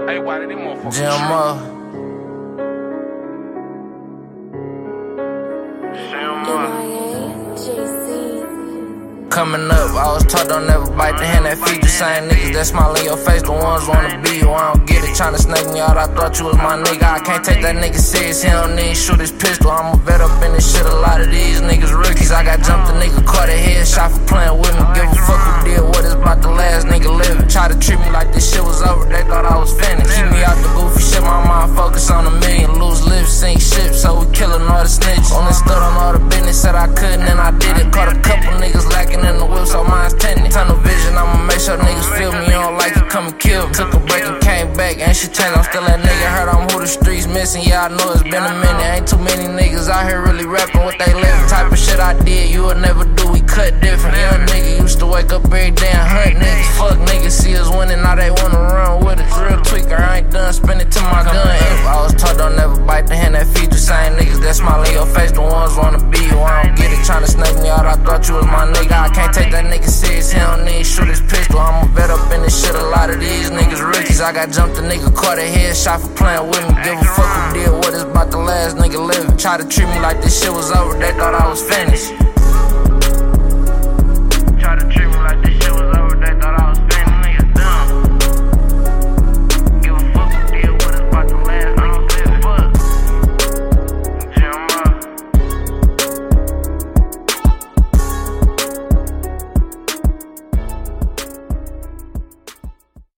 Hey, why did them motherfuckers GMO. Coming up, I was taught don't never bite the hand that feed you. Same niggas that smile in your face, the ones wanna be you. I don't get it, tryna snake me out, I thought you was my nigga. I can't take that nigga serious, he don't need shoot his pistol. I'm a vet up in this shit, a lot of these niggas rookies. I got jumped, a nigga caught a headshot for playing with me. Give a fuck who did what, it's about the last nigga living. Try to treat me like this shit was over, they thought I was finished. Keep me out the goofy shit, my mind focus on a million. Lose lips, sink ships, so we killin' all the snitches. Only stood on all the business, said I couldn't and I did it. Caught a couple niggas lacking in the whip, so mine's tinted. Tunnel vision, I'ma make sure niggas feel me. You don't like it, come and kill me. Took a break and came back, ain't shit changed, I'm still that nigga. Heard I'm who the streets missing, yeah I know it's been a minute. Ain't too many niggas out here really rapping what they living. Type of shit I did, you would never do, we cut different. Young nigga used to wake up every day and hunt niggas. Fuck niggas, see us winning, now they wanna run with us. Real tweaker, I ain't done spending till my gun empty. I was taught don't never bite the hand that feed you. Same niggas that smile in your face, the ones wanna be you. I don't get it, tryna snake me out, I thought you was my nigga. I can't take that nigga serious, he don't need shoot his pistol. I'm a vet up in this shit, a lot of these niggas rookies. I got jumped, a nigga caught a headshot for playing with me. Give a fuck who did what, it's about the last nigga living. Try to treat me like this shit was over, they thought I was finished.